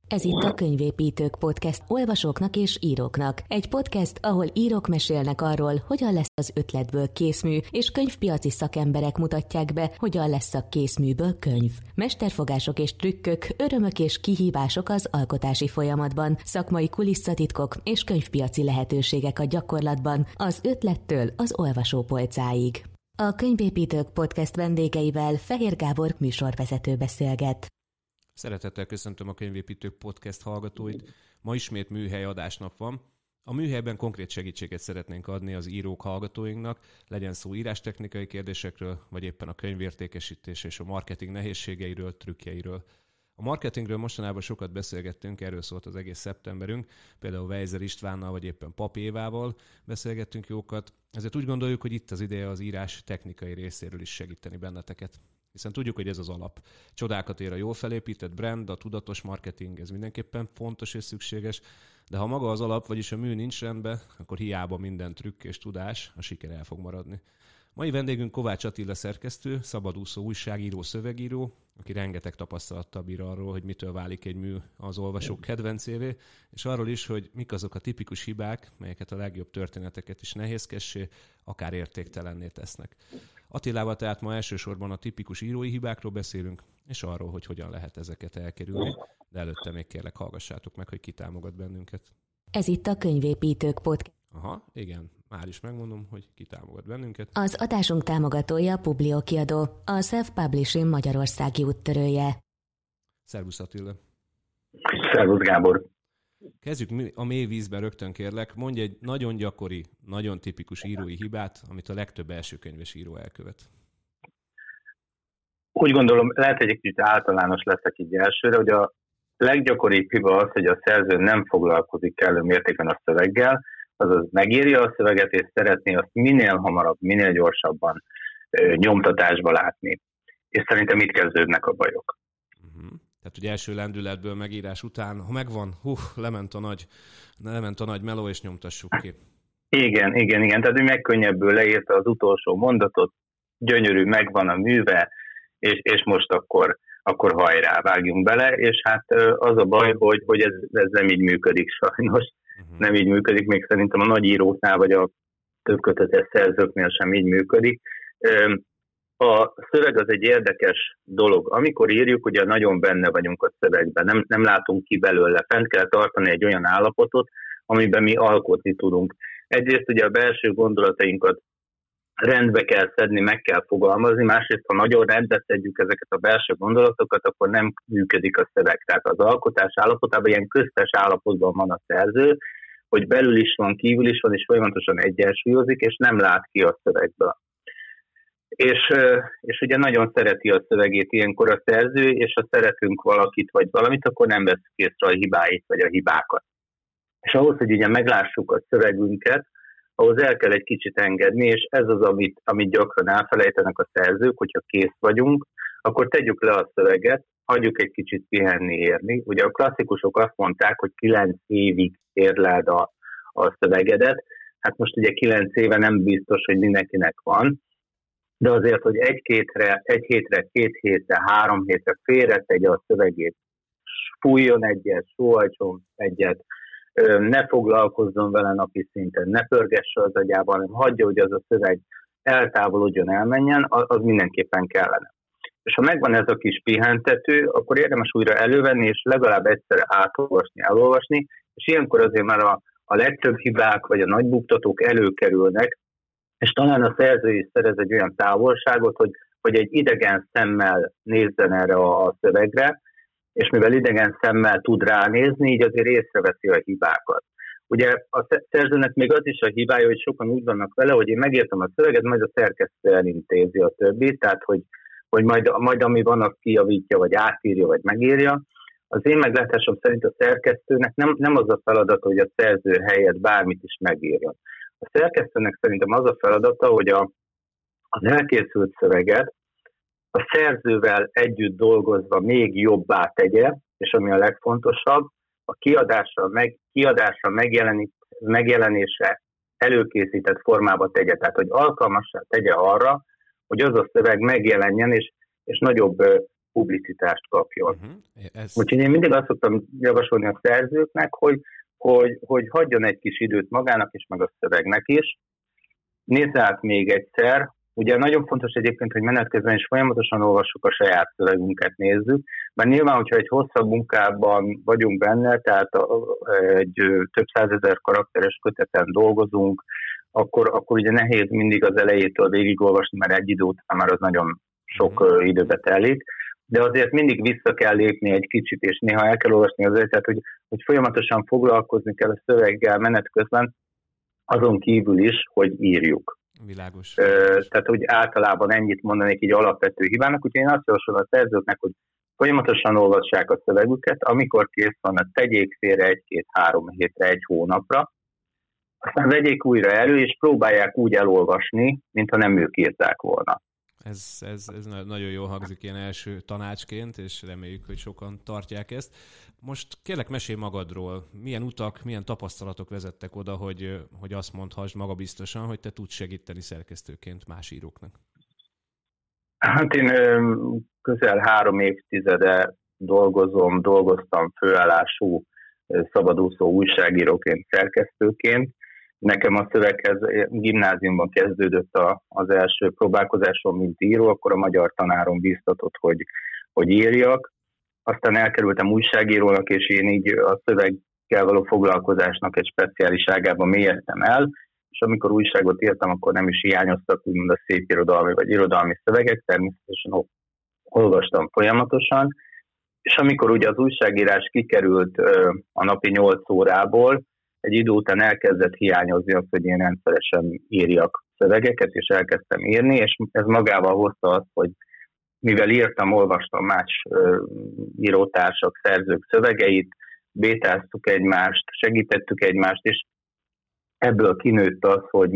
Ez itt a Könyvépítők Podcast olvasóknak és íróknak. Egy podcast, ahol írók mesélnek arról, hogyan lesz az ötletből készmű, és könyvpiaci szakemberek mutatják be, hogyan lesz a készműből könyv. Mesterfogások és trükkök, örömök és kihívások az alkotási folyamatban, szakmai kulisszatitkok és könyvpiaci lehetőségek a gyakorlatban, az ötlettől az olvasópolcáig. A Könyvépítők Podcast vendégeivel Fehér Gábor műsorvezető beszélget. Szeretettel köszöntöm a Könyvépítők Podcast hallgatóit. Ma ismét műhely adásnap van. A műhelyben konkrét segítséget szeretnénk adni az írók hallgatóinknak, legyen szó írástechnikai kérdésekről, vagy éppen a könyvértékesítés és a marketing nehézségeiről, trükkjeiről. A marketingről mostanában sokat beszélgettünk, erről szólt az egész szeptemberünk, például Weiser Istvánnal, vagy éppen Pap Évával beszélgettünk jókat. Ezért úgy gondoljuk, hogy itt az ideje az írás technikai részéről is segíteni benneteket. Hiszen tudjuk, hogy ez az alap. Csodákat ér a jól felépített brand, a tudatos marketing, ez mindenképpen fontos és szükséges, de ha maga az alap, vagyis a mű nincs rendben, akkor hiába minden trükk és tudás, a siker el fog maradni. Mai vendégünk Kovács Attila szerkesztő, szabadúszó újságíró, szövegíró, aki rengeteg tapasztalattal bír arról, hogy mitől válik egy mű az olvasók kedvencévé, és arról is, hogy mik azok a tipikus hibák, melyeket a legjobb történeteket is nehézkessé, akár értéktelenné tesznek. Attilával tehát ma elsősorban a tipikus írói hibákról beszélünk, és arról, hogy hogyan lehet ezeket elkerülni, de előtte még kérlek hallgassátok meg, hogy ki támogat bennünket. Ez itt a Könyvépítők Podcast. Aha, igen, már is megmondom, hogy ki támogat bennünket. Az adásunk támogatója a Publio kiadó, a Self-Publishing Magyarországi úttörője. Szervusz Attila! Szervusz Gábor! Kezdjük a mély vízben rögtön kérlek. Mondj egy nagyon gyakori, nagyon tipikus írói hibát, amit a legtöbb elsőkönyves író elkövet. Úgy gondolom, lehet, hogy egy kicsit általános leszek így elsőre, hogy a leggyakoribb hiba az, hogy a szerző nem foglalkozik kellő mértékben a szöveggel, azaz megírja a szöveget, és szeretné azt minél hamarabb, minél gyorsabban nyomtatásba látni. És szerintem itt kezdődnek a bajok. Tehát, hogy első lendületből megírás után, ha megvan, lement a nagy meló, és nyomtassuk ki. Igen. Tehát ő megkönnyebbül leírta az utolsó mondatot, gyönyörű, megvan a műve, és most akkor hajrá, vágjunk bele, és hát az a baj, hogy ez nem így működik sajnos. Nem így működik, még szerintem a nagy íróknál, vagy a több kötetes szerzőknél sem így működik. A szöveg az egy érdekes dolog. Amikor írjuk, ugye nagyon benne vagyunk a szövegben, nem látunk ki belőle, fent kell tartani egy olyan állapotot, amiben mi alkotni tudunk. Egyrészt ugye a belső gondolatainkat rendbe kell szedni, meg kell fogalmazni, másrészt ha nagyon rendbe szedjük ezeket a belső gondolatokat, akkor nem működik a szöveg. Tehát az alkotás állapotában ilyen köztes állapotban van a szerző, hogy belül is van, kívül is van, és folyamatosan egyensúlyozik, és nem lát ki a szövegből. És ugye nagyon szereti a szövegét ilyenkor a szerző, és ha szeretünk valakit vagy valamit, akkor nem veszük észre a hibáit vagy a hibákat. És ahhoz, hogy ugye meglássuk a szövegünket, ahhoz el kell egy kicsit engedni, és ez az, amit gyakran elfelejtenek a szerzők, hogyha kész vagyunk, akkor tegyük le a szöveget, hagyjuk egy kicsit pihenni, érni. Ugye a klasszikusok azt mondták, hogy 9 évig érleld a szövegedet. Hát most ugye 9 éve nem biztos, hogy mindenkinek van, de azért, hogy egy hétre, 2 hétre, 3 hétre félretegye a szövegét, fújjon egyet, sóhajtson egyet, ne foglalkozzon vele napi szinten, ne pörgesse az agyában, hanem hagyja, hogy az a szöveg eltávolodjon, elmenjen, az mindenképpen kellene. És ha megvan ez a kis pihentető, akkor érdemes újra elővenni, és legalább egyszer átolvasni, elolvasni, és ilyenkor azért már a legtöbb hibák, vagy a nagy buktatók előkerülnek, és talán a szerző is szerez egy olyan távolságot, hogy egy idegen szemmel nézzen erre a szövegre, és mivel idegen szemmel tud ránézni, így azért észreveszi a hibákat. Ugye a szerzőnek még az is a hibája, hogy sokan úgy vannak vele, hogy én megírtam a szöveget, majd a szerkesztő elintézi a többit, tehát hogy majd ami van, azt kijavítja, vagy átírja, vagy megírja. Az én meglátásom szerint a szerkesztőnek nem az a feladat, hogy a szerző helyett bármit is megírjon. A szerkesztőnek szerintem az a feladata, hogy az elkészült szöveget a szerzővel együtt dolgozva még jobbá tegye, és ami a legfontosabb, a kiadásra megjelenése előkészített formába tegye, tehát hogy alkalmassá tegye arra, hogy az a szöveg megjelenjen, és nagyobb publicitást kapjon. Úgyhogy én mindig azt szoktam javasolni a szerzőknek, hogy hagyjon egy kis időt magának és meg a szövegnek is. Nézz át még egyszer. Ugye nagyon fontos egyébként, hogy menet közben is folyamatosan olvassuk a saját szövegünket, nézzük, mert nyilván, hogyha egy hosszabb munkában vagyunk benne, tehát egy több százezer karakteres köteten dolgozunk, akkor ugye nehéz mindig az elejétől végigolvasni, mert egy idő után már az nagyon sok időbe telik, de azért mindig vissza kell lépni egy kicsit, és néha el kell olvasni az tehát hogy folyamatosan foglalkozni kell a szöveggel menet közben, azon kívül is, hogy írjuk. Világos. Tehát, hogy általában ennyit mondanék így alapvető hibának, úgyhogy én azt javaslom a szerzőknek, hogy folyamatosan olvassák a szövegüket, amikor kész van, tegyék félre 1-2-3 hétre, 1 hónapra, aztán vegyék újra elő, és próbálják úgy elolvasni, mintha nem ők írták volna. Ez nagyon jól hangzik ilyen első tanácsként, és reméljük, hogy sokan tartják ezt. Most kérlek, mesélj magadról. Milyen utak, milyen tapasztalatok vezettek oda, hogy azt mondhass magabiztosan, hogy te tudsz segíteni szerkesztőként más íróknak? Hát én közel 3 évtizede dolgoztam főállású szabadúszó újságíróként, szerkesztőként. Nekem a szöveghez gimnáziumban kezdődött az első próbálkozásom, mint író, akkor a magyar tanárom bíztatott, hogy írjak. Aztán elkerültem újságírónak, és én így a szöveggel való foglalkozásnak egy speciális ágában mélyedtem el, és amikor újságot írtam, akkor nem is hiányoztak úgymond a szép irodalmi vagy irodalmi szövegek, természetesen olvastam folyamatosan, és amikor ugye az újságírás kikerült a napi 8 órából, egy idő után elkezdett hiányozni azt, hogy én rendszeresen írjak szövegeket, és elkezdtem írni, és ez magával hozta azt, hogy mivel írtam, olvastam más írótársak, szerzők szövegeit, bétáztuk egymást, segítettük egymást, és ebből kinőtt az, hogy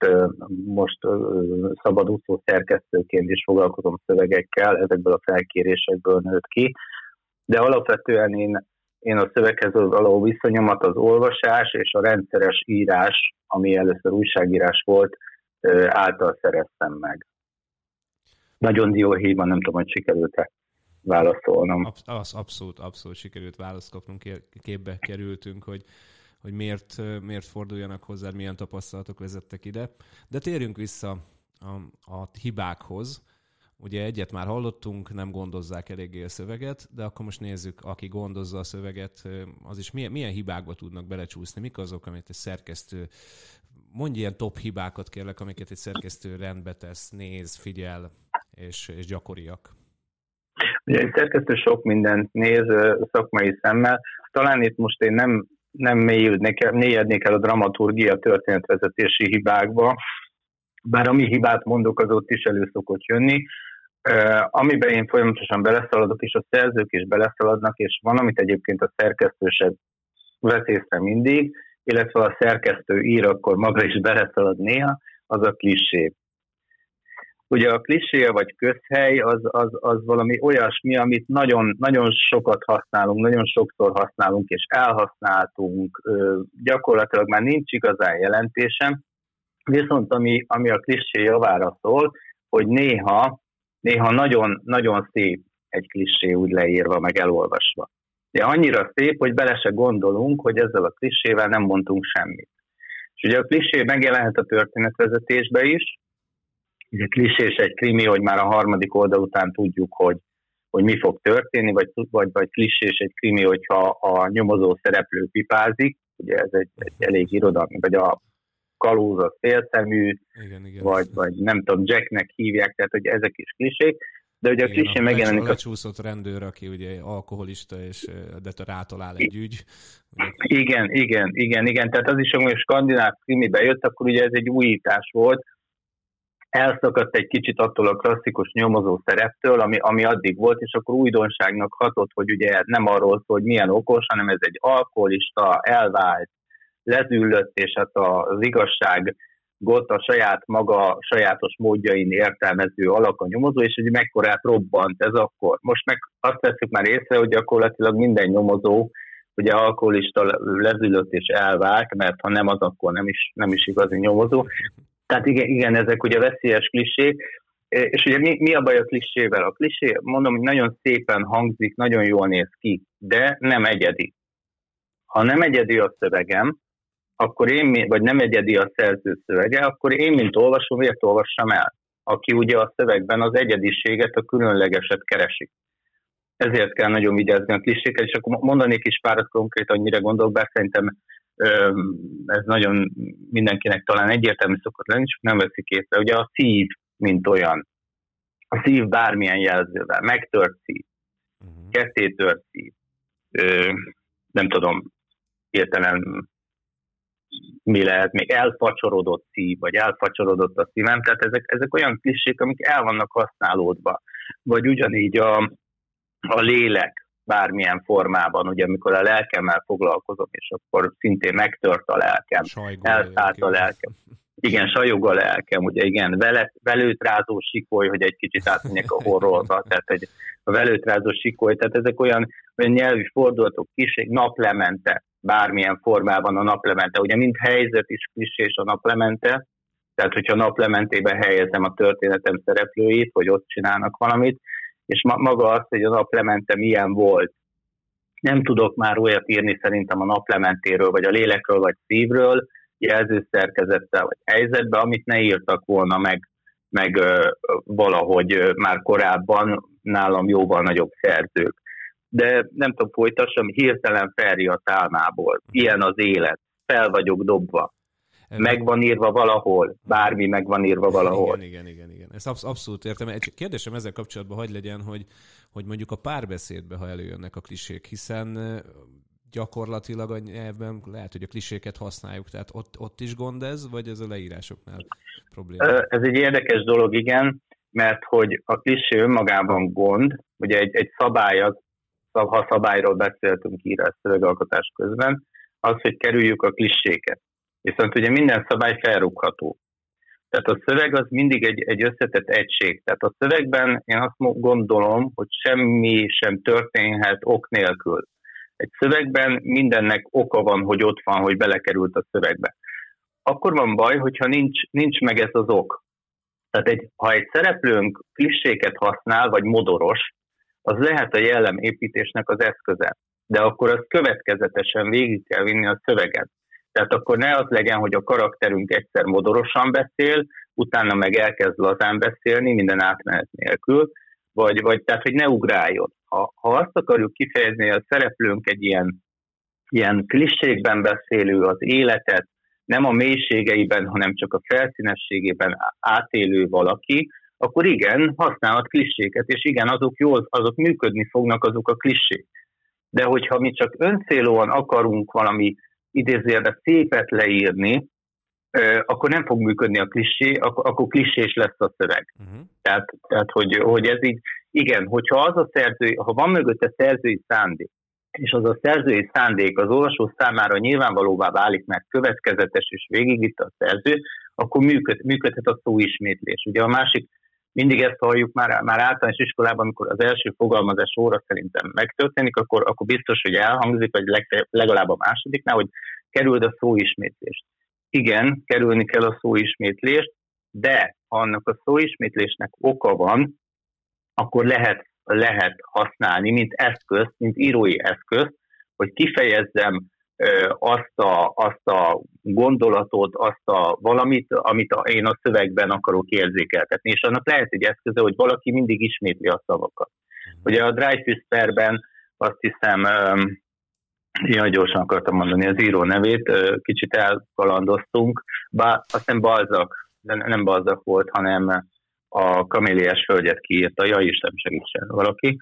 most szabadúszó szerkesztőként is foglalkozom szövegekkel, ezekből a felkérésekből nőtt ki, de alapvetően én a szöveghez való viszonyomat az olvasás és a rendszeres írás, ami először újságírás volt, által szereztem meg. Nagyon dióhéjban, nem tudom, hogy sikerült-e válaszolnom. Abszolút sikerült választ kapnunk, képbe kerültünk, hogy miért forduljanak hozzád, milyen tapasztalatok vezettek ide. De térjünk vissza a hibákhoz. Ugye egyet már hallottunk, nem gondozzák eléggé a szöveget, de akkor most nézzük, aki gondozza a szöveget, az is milyen hibákba tudnak belecsúszni, mik azok, amit egy szerkesztő, mondj ilyen top hibákat kérlek, amiket egy szerkesztő rendbe tesz, néz, figyel, és gyakoriak. Ugye egy szerkesztő sok mindent néz szakmai szemmel, talán itt most én nem mélyednék el a dramaturgia történetvezetési hibákba, bár ami hibát mondok, az ott is elő szokott jönni, amiben én folyamatosan beleszaladok, és a szerzők is beleszaladnak, és van, amit egyébként a szerkesztő se vesz észre mindig, illetve a szerkesztő ír, akkor maga is beleszalad néha, az a klisé. Ugye a klisé vagy közhely az valami olyasmi, amit nagyon, nagyon sokat használunk, nagyon sokszor használunk, és elhasználtunk, gyakorlatilag már nincs igazán jelentésem, viszont ami a klisé javára szól, hogy néha nagyon, nagyon szép egy klisé úgy leírva, meg elolvasva. De annyira szép, hogy bele se gondolunk, hogy ezzel a klisével nem mondtunk semmit. És ugye a klisé megjelenhet a történetvezetésbe is. Ugye klisés egy krimi, hogy már a 3. oldal után tudjuk, hogy mi fog történni, vagy klisés egy krimi, hogyha a nyomozó szereplő pipázik. Ugye ez egy elég irodalmi, vagy a kalóz a félszemű, igen. Vagy nem tudom, Jacknek hívják, tehát hogy ezek is klisék, de ugye a klisé megjelenik... A lecsúszott rendőr, aki ugye alkoholista, és de rátalál egy ügy. Igen, tehát az is, hogy skandináv krimi bejött, akkor ugye ez egy újítás volt, elszakadt egy kicsit attól a klasszikus nyomozó szereptől, ami addig volt, és akkor újdonságnak hatott, hogy ugye nem arról szól, hogy milyen okos, hanem ez egy alkoholista, elvált, lezüllött, és hát az igazságot a saját maga sajátos módjain értelmező alak a nyomozó, és hogy mekkorát robbant ez akkor. Most meg azt veszük már észre, hogy gyakorlatilag minden nyomozó ugye alkoholista, lezüllött és elvált, mert ha nem az, akkor nem is igazi nyomozó. Tehát igen, ezek ugye veszélyes klisék, És ugye mi a baj a klisével? A klisé, mondom, hogy nagyon szépen hangzik, nagyon jól néz ki, de nem egyedi. Ha nem egyedi a szövegem, akkor vagy nem egyedi a szerző szövege, akkor én, mint olvasó, miért olvassam el? Aki ugye a szövegben az egyediséget, a különlegeset keresi. Ezért kell nagyon vigyázni a kliséket, és akkor mondanék is párat konkrétan, mire gondolok, bár szerintem ez nagyon mindenkinek talán egyértelmű szokott lenni, csak nem veszik észre. Ugye a szív, mint olyan. A szív bármilyen jelzővel. Megtört szív, kettétört szív, nem tudom, hirtelen mi lehet, még elfacsorodott szív, vagy elfacsorodott a szívem, tehát ezek olyan klisék, amik el vannak használódva. Vagy ugyanígy a lélek bármilyen formában, ugye amikor a lelkemmel foglalkozom, és akkor szintén megtört a lelkem, elszállt a lelkem. Igen, sajog a lelkem, ugye igen, velőtrázó sikoly, hogy egy kicsit átmenjek a horrorba, tehát a velőtrázó sikoly, tehát ezek olyan nyelvi fordulatok, kiség, naplemente, bármilyen formában a naplemente, ugye mind helyzet is klisés a naplemente, tehát hogyha a naplementében helyezem a történetem szereplőit, hogy ott csinálnak valamit, és maga az, hogy a naplemente milyen volt. Nem tudok már olyat írni szerintem a naplementéről, vagy a lélekről, vagy szívről, jelzőszerkezettel, vagy helyzetben, amit ne írtak volna meg valahogy már korábban nálam jóval nagyobb szerzők. De nem tudom, folytassam, hirtelen felriadt álmából. Ilyen az élet. Fel vagyok dobva. Meg van írva valahol. Bármi meg van írva valahol. Igen. Ezt abszolút értem. Egy kérdésem ezzel kapcsolatban hadd legyen, hogy mondjuk a párbeszédbe, ha előjönnek a klisék, hiszen gyakorlatilag a nyelvben lehet, hogy a kliséket használjuk, tehát ott is gond ez, vagy ez a leírásoknál probléma? Ez egy érdekes dolog, igen, mert hogy a klisé önmagában gond, ugye egy szabály az, ha szabályról beszéltünk írás szövegalkotás közben, az, hogy kerüljük a kliséket. Viszont ugye minden szabály felrúgható. Tehát a szöveg az mindig egy összetett egység. Tehát a szövegben én azt gondolom, hogy semmi sem történhet ok nélkül. Egy szövegben mindennek oka van, hogy ott van, hogy belekerült a szövegbe. Akkor van baj, hogyha nincs meg ez az ok. Tehát ha egy szereplőnk kliséket használ, vagy modoros, az lehet a jellemépítésnek az eszköze. De akkor azt következetesen végig kell vinni a szöveget. Tehát akkor ne az legyen, hogy a karakterünk egyszer modorosan beszél, utána meg elkezd lazán beszélni, minden átmenet nélkül, vagy tehát, hogy ne ugráljon. Ha azt akarjuk kifejezni, hogy a szereplőnk egy ilyen klisékben beszélő az életet, nem a mélységeiben, hanem csak a felszínességében átélő valaki, akkor igen, használhat kliséket, és igen, azok működni fognak, azok a klisék. De hogyha mi csak öncélúan akarunk valami idézőjelben szépet leírni, akkor nem fog működni a klisé, akkor klisés lesz a szöveg. Tehát hogy ez így, igen, hogyha az a szerző, ha van mögötte szerzői szándék, és az a szerzői szándék az olvasó számára nyilvánvalóvá válik, mert következetes és végigvitte a szerző, akkor működhet a szóismétlés. Ugye a másik, mindig ezt halljuk már általános iskolában, amikor az első fogalmazás óra szerintem megtörténik, akkor biztos, hogy elhangzik, vagy legalább a másodiknál, hogy kerüld a szóismétlést. Igen, kerülni kell a szóismétlést, de ha annak a szóismétlésnek oka van, akkor lehet használni, mint eszközt, mint írói eszközt, hogy kifejezzem azt a gondolatot, azt a valamit, amit én a szövegben akarok érzékeltetni. És annak lehet egy eszköze, hogy valaki mindig ismétli a szavakat. Ugye a Dreyfus perben azt hiszem, ilyen gyorsan akartam mondani az író nevét, kicsit elkalandoztunk, azt hiszem Balzac, de nem Balzac volt, hanem a Kaméliás Földjet kiírta, ja Isten segítsen valaki.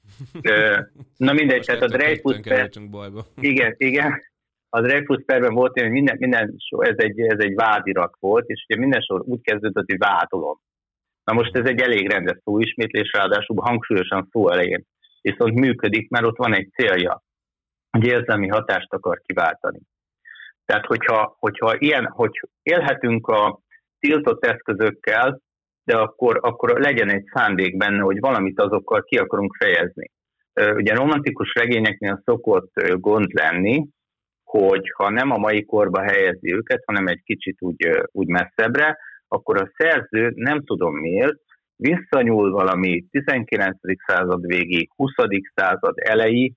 Na mindegy, tehát a Dreyfus per... Igen. A Dreyfus perben volt, hogy minden ez egy vádirat volt, és ugye minden sor úgy kezdődött, hogy vádolom. Na most ez egy elég rendes szóismétlés, ráadásul hangsúlyosan szó elején. Viszont működik, mert ott van egy célja, hogy érzelmi hatást akar kiváltani. Tehát hogy élhetünk a tiltott eszközökkel, de akkor legyen egy szándék benne, hogy valamit azokkal ki akarunk fejezni. Ugye romantikus regényeknél szokott gond lenni, hogy ha nem a mai korba helyezi őket, hanem egy kicsit úgy messzebbre, akkor a szerző, nem tudom miért, visszanyúl valami 19. század végi, 20. század elejé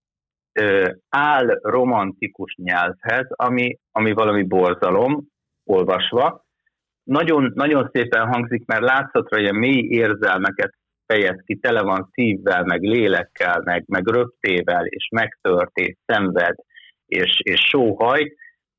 áll romantikus nyelvhez, ami valami borzalom olvasva. Nagyon, nagyon szépen hangzik, mert látszatra ilyen mély érzelmeket fejez ki, tele van szívvel, meg lélekkel, meg röptével, és megtört, és szenved, és sóhajt,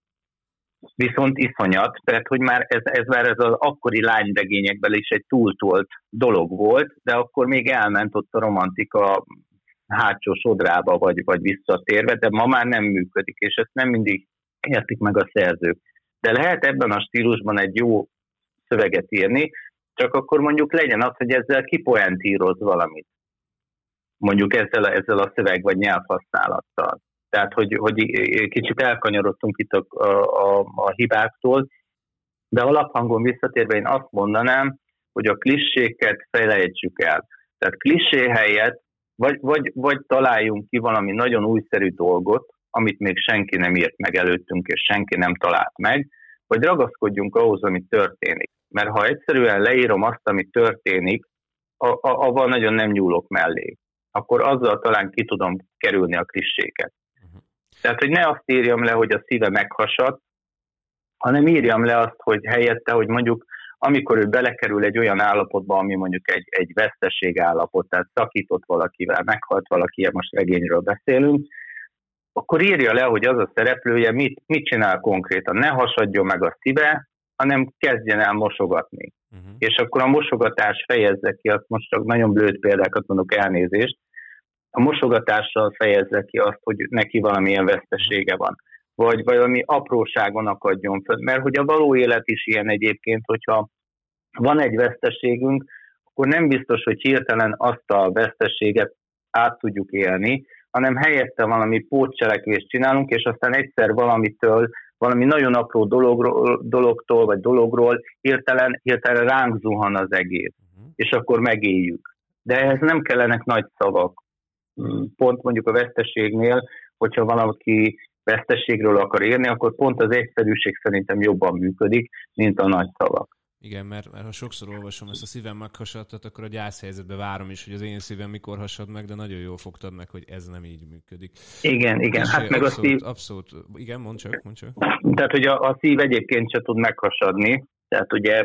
viszont iszonyat, tehát hogy már ez az akkori lányregényekben is egy túltolt dolog volt, de akkor még elment ott a romantika hátsó sodrába, vagy visszatérve, de ma már nem működik, és ezt nem mindig értik meg a szerzők. De lehet ebben a stílusban egy jó szöveget írni, csak akkor mondjuk legyen az, hogy ezzel kipoentíroz valamit. Mondjuk ezzel a szöveg vagy nyelvhasználattal. Tehát, hogy kicsit elkanyarodtunk itt a hibáktól, de alaphangon visszatérve én azt mondanám, hogy a klisséket felejtsük el. Tehát klissé helyett vagy találjunk ki valami nagyon újszerű dolgot, amit még senki nem írt meg előttünk, és senki nem talált meg, vagy ragaszkodjunk ahhoz, ami történik. Mert ha egyszerűen leírom azt, ami történik, avval nagyon nem nyúlok mellé. Akkor azzal talán ki tudom kerülni a klisséket. Tehát, hogy ne azt írjam le, hogy a szíve meghasad, hanem írjam le azt, hogy helyette, hogy mondjuk amikor ő belekerül egy olyan állapotba, ami mondjuk egy veszteség állapot, tehát szakított valakivel, meghalt valaki, most regényről beszélünk, akkor írja le, hogy az a szereplője mit csinál konkrétan. Ne hasadjon meg a szíve, hanem kezdjen el mosogatni. És akkor a mosogatás fejezze ki, azt most csak nagyon blőd példákat mondok, elnézést, a mosogatással fejezze ki azt, hogy neki valamilyen vesztesége van. Vagy valami apróságon akadjon föl. Mert hogy a való élet is ilyen egyébként, hogyha van egy veszteségünk, akkor nem biztos, hogy hirtelen azt a veszteséget át tudjuk élni, hanem helyette valami pótcselekvést csinálunk, és aztán egyszer valami nagyon apró dologtól, vagy dologról hirtelen ránk zuhan az egész. És akkor megéljük. De ehhez nem kellenek nagy szavak. Pont mondjuk a veszteségnél, hogyha valaki veszteségről akar írni, akkor pont az egyszerűség szerintem jobban működik, mint a nagy szavak. Igen, mert ha sokszor olvasom ezt a szívem meghasadtat, akkor a gyászhelyzetben várom is, hogy az én szívem mikor hasad meg, de nagyon jól fogtad meg, hogy ez nem így működik. Igen. És hát meg abszolút, a szív... Abszolút. Igen, mondd csak. Tehát, hogy a szív egyébként se tud meghasadni, tehát ugye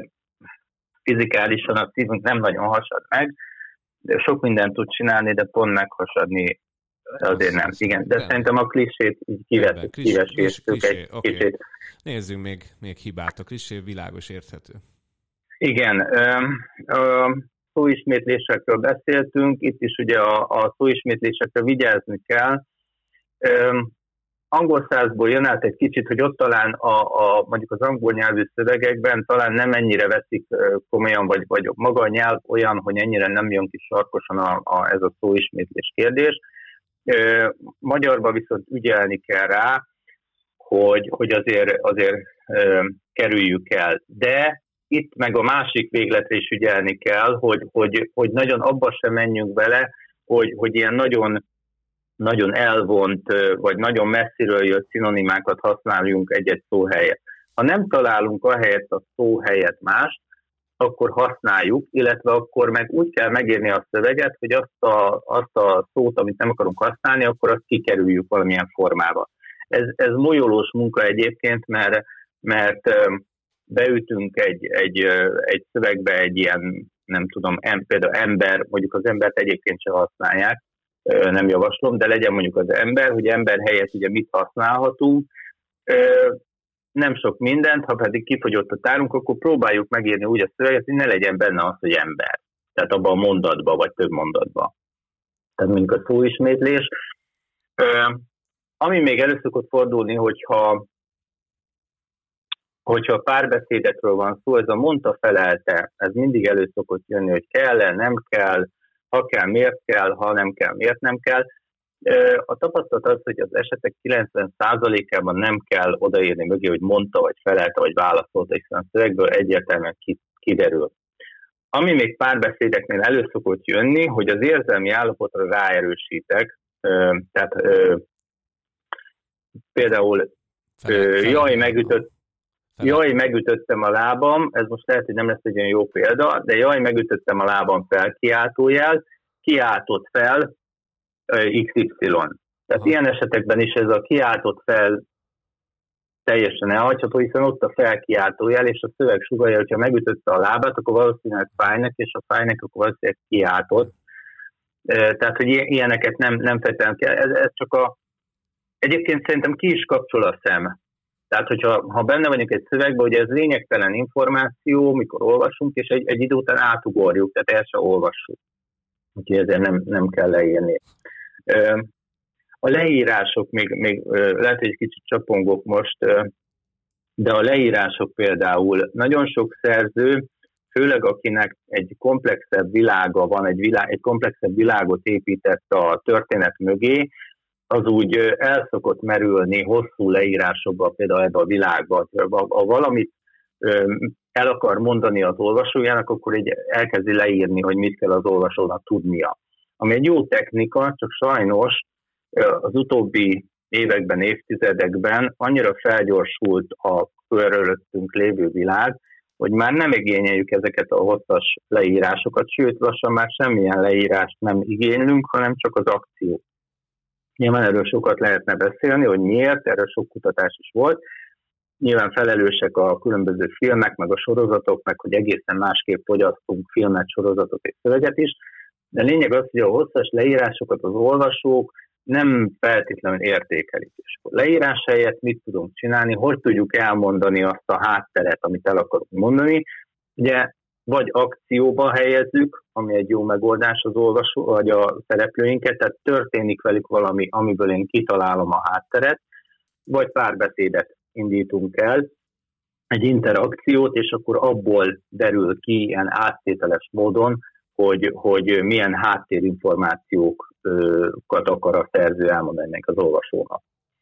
fizikálisan a szívünk nem nagyon hasad meg, de sok mindent tud csinálni, de pont meghasadni azért nem. Igen, de szerintem a klisét így kiveséztük egy kicsit. Nézzünk még hibát. A klisé világos, érthető. Igen, szóismétlésekről beszéltünk, itt is ugye a szóismétlésekre vigyázni kell. Angol százból jön át egy kicsit, hogy ott talán mondjuk az angol nyelvű szövegekben talán nem ennyire veszik komolyan, vagy maga a nyelv olyan, hogy ennyire nem jön ki sarkosan ez a szóismétlés kérdés. Magyarban viszont ügyelni kell rá, hogy azért kerüljük el. De itt meg a másik végletre is ügyelni kell, hogy nagyon abba sem menjünk bele, hogy ilyen nagyon, nagyon elvont, vagy nagyon messziről jött szinonimákat használjunk egy-egy szó helyett. Ha nem találunk ahelyett a szó helyett mást, akkor használjuk, illetve akkor meg úgy kell megírni a szöveget, hogy azt a szót, amit nem akarunk használni, akkor azt kikerüljük valamilyen formába. Ez molyolós munka egyébként, mert beütünk egy szövegbe egy ilyen, nem tudom, például ember, mondjuk az embert egyébként sem használják, nem javaslom, de legyen mondjuk az ember, hogy ember helyett ugye mit használhatunk, nem sok mindent, ha pedig kifogyott a tárunk, akkor próbáljuk megírni úgy a szöveget, hogy ne legyen benne az, hogy ember. Tehát abban a mondatban, vagy több mondatban. Tehát mondjuk a szóismétlés. Ami még elő szokott fordulni, hogyha párbeszédekről van szó, ez a mondta felelte, ez mindig elő szokott jönni, hogy kell-e, nem kell, ha kell, miért kell, ha nem kell, miért nem kell. A tapasztalat az, hogy az esetek 90%-ában nem kell odaírni mögé, hogy mondta, vagy felelte, vagy válaszolta, hiszen a szövegből egyértelműen kiderül. Ami még párbeszédeknél elő szokott jönni, hogy az érzelmi állapotra ráerősítek, tehát például jaj, megütött, Jaj, megütöttem a lábam, ez most lehet, hogy nem lesz egy olyan jó példa, de jaj, megütöttem a lábam felkiáltójel, kiáltott fel XY. Tehát ilyen esetekben is ez a kiáltott fel teljesen elhagyható, hiszen ott a felkiáltójel, és a szöveg sugallja, hogyha megütötte a lábát, akkor valószínűleg fájnak, és a fájnak, akkor valószínűleg kiáltott. Tehát, hogy ilyeneket nem feltétlenül kell. Ez csak egyébként szerintem ki is kapcsol a szem. Tehát, hogyha benne vagyunk egy szövegben, hogy ez lényegtelen információ, mikor olvasunk, és egy idő után átugorjuk, tehát el se olvassuk. Úgyhogy ezért nem kell leírni. A leírások, még lehet, hogy egy kicsit csapongok most, de a leírások például nagyon sok szerző, főleg akinek egy komplexebb világa van, egy komplexebb világot épített a történet mögé, az úgy el szokott merülni hosszú leírásokban, például ebbe a világban. Ha valamit el akar mondani az olvasójának, akkor elkezdi leírni, hogy mit kell az olvasónak tudnia. Ami egy jó technika, csak sajnos az utóbbi években, évtizedekben annyira felgyorsult a körülöttünk lévő világ, hogy már nem igényeljük ezeket a hosszas leírásokat, sőt, lassan már semmilyen leírást nem igénylünk, hanem csak az akció. Nyilván erről sokat lehetne beszélni, hogy miért, erről sok kutatás is volt. Nyilván felelősek a különböző filmek, meg a sorozatok, meg hogy egészen másképp fogyasztunk filmet, sorozatot és szöveget is. De a lényeg az, hogy a hosszas leírásokat az olvasók nem feltétlenül értékelik. És a leírás helyett mit tudunk csinálni, hogy tudjuk elmondani azt a hátteret, amit el akarunk mondani. Ugye vagy akcióba helyezzük, ami egy jó megoldás az olvasó, vagy a szereplőinket, tehát történik velük valami, amiből én kitalálom a hátteret, vagy párbeszédet indítunk el, egy interakciót, és akkor abból derül ki ilyen áttételes módon, hogy milyen háttérinformációkat akar a szerző elmondani az olvasónak.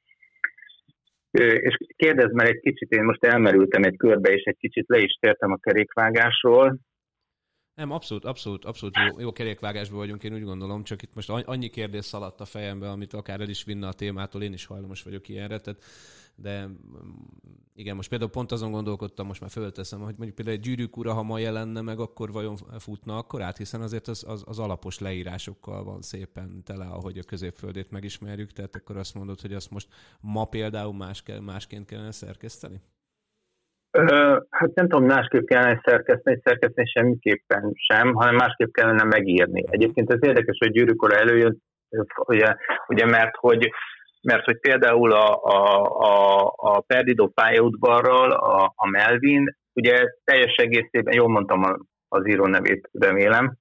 És kérdezz már egy kicsit, én most elmerültem egy körbe, és egy kicsit le is tértem a kerékvágásról. Nem, abszolút jó kerékvágásban vagyunk, én úgy gondolom, csak itt most annyi kérdés szaladt a fejembe, amit akár el is vinne a témától, én is hajlamos vagyok ilyenre, de igen, most például pont azon gondolkodtam, most már fölteszem, hogy mondjuk például egy Gyűrűk ura, ha ma jelenne meg, akkor vajon futna akkor át, hiszen azért az alapos leírásokkal van szépen tele, ahogy a Középföldét megismerjük, tehát akkor azt mondod, hogy azt most ma például másként kellene szerkeszteni? Hát nem tudom, másképp kellene szerkeszteni semmiképpen sem, hanem másképp kellene megírni. Egyébként ez érdekes, hogy Gyűrűk ura előjön, ugye mert hogy például a Perdido pályaudvarral a Melvin, ugye teljes egészében, jól mondtam az író nevét, remélem,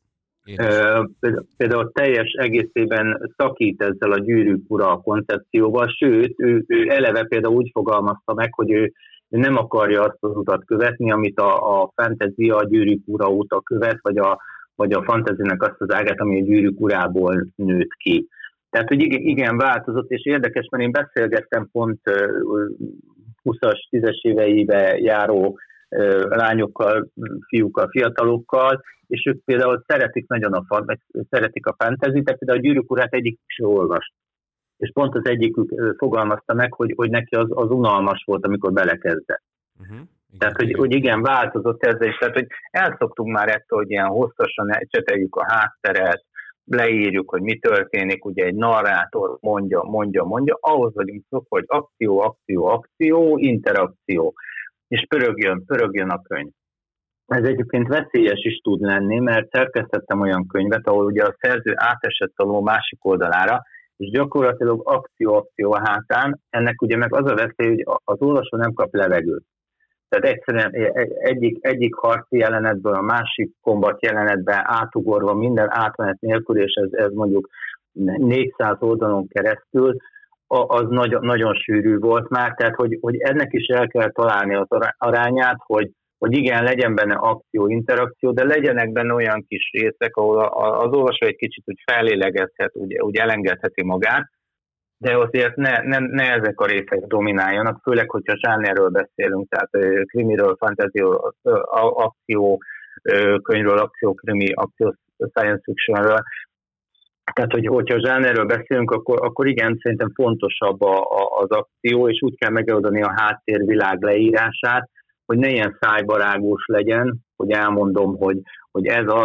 például teljes egészében szakít ezzel a Gyűrűk ura koncepcióval, sőt, ő eleve például úgy fogalmazta meg, hogy ő nem akarja azt az utat követni, amit a fantasy a Gyűrűk ura óta követ, vagy a fantasynek azt az ágát, ami a Gyűrűk urából nőtt ki. Tehát, hogy igen, változott, és érdekes, mert én beszélgettem pont 20-as, 10-es éveibe járó lányokkal, fiúkkal, fiatalokkal, és ők például szeretik nagyon szeretik a fantasy, tehát például a Gyűrűk urát egyik sem olvast. És pont az egyikük fogalmazta meg, hogy neki az unalmas volt, amikor belekezdett. Tehát, hogy igen, változott ezzel is. Tehát, hogy elszoktunk már ettől, hogy ilyen hosszasan cseteljük a hátteret, leírjuk, hogy mi történik, ugye egy narrátor mondja, ahhoz vagyunk szokva, hogy akció, interakció, és pörögjön a könyv. Ez egyébként veszélyes is tud lenni, mert szerkesztettem olyan könyvet, ahol ugye a szerző átesett a ló másik oldalára, és gyakorlatilag akció a hátán, ennek ugye meg az a veszély, hogy az olvasó nem kap levegőt. Tehát egyszerűen egyik harci jelenetből a másik kombat jelenetben átugorva minden átmenet nélkül, és ez mondjuk 400 oldalon keresztül, az nagyon sűrű volt már, tehát hogy ennek is el kell találni az arányát, hogy igen, legyen benne akció, interakció, de legyenek benne olyan kis részek, ahol az olvasó egy kicsit úgy fellélegezhet, úgy elengedheti magát, de azért ne ezek a részek domináljanak, főleg, hogyha zsánerről beszélünk, tehát krimiről, fantasyról, akció könyvről, akció krimi, akció science fictionről. Tehát, hogyha zsánerről beszélünk, akkor igen, szerintem fontosabb az akció, és úgy kell megoldani a háttérvilág leírását, hogy ne ilyen szájbarágos legyen, hogy elmondom, hogy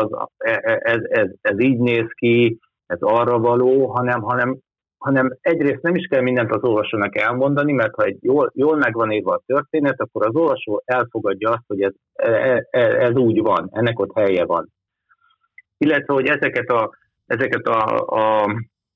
ez így néz ki, ez arra való, hanem egyrészt nem is kell mindent az olvasónak elmondani, mert ha egy jól meg van írva a történet, akkor az olvasó elfogadja azt, hogy ez úgy van, ennek ott helye van. Illetve, hogy ezeket a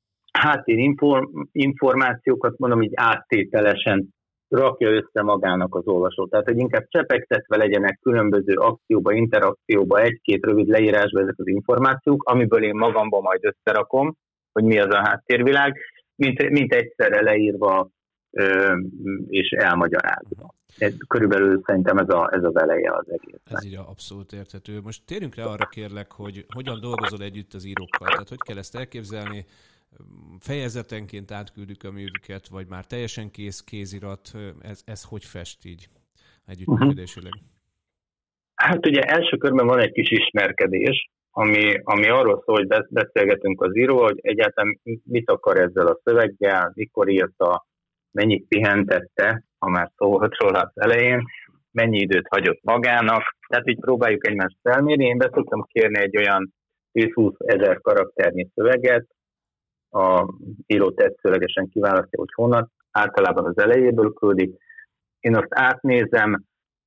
háttérinformációkat, mondom, így áttételesen rakja össze magának az olvasó. Tehát, hogy inkább csepegtetve legyenek különböző akcióba, interakcióba, egy-két rövid leírásba ezek az információk, amiből én magamban majd összerakom, hogy mi az a háttérvilág, mint egyszerre leírva és elmagyarázva. Körülbelül szerintem ez a veleje az egész. Ez így abszolút érthető. Most térjünk rá arra, kérlek, hogy hogyan dolgozol együtt az írókkal. Tehát hogy kell ezt elképzelni? Fejezetenként átküldjük a művüket, vagy már teljesen kész kézirat? Ez hogy fest így együttműködésileg? Hát ugye első körben van egy kis ismerkedés, ami arról szól, hogy beszélgetünk az íróval, hogy egyáltalán mit akar ezzel a szöveggel, mikor írta, mennyit pihentette, ha már szó volt róla az elején, mennyi időt hagyott magának. Tehát így próbáljuk egymást felmérni. Én be szoktam kérni egy olyan 10-20 ezer karakternyi szöveget, a író tetszőlegesen kiválasztja, hogy honnan, általában az elejéből küldik. Én azt átnézem,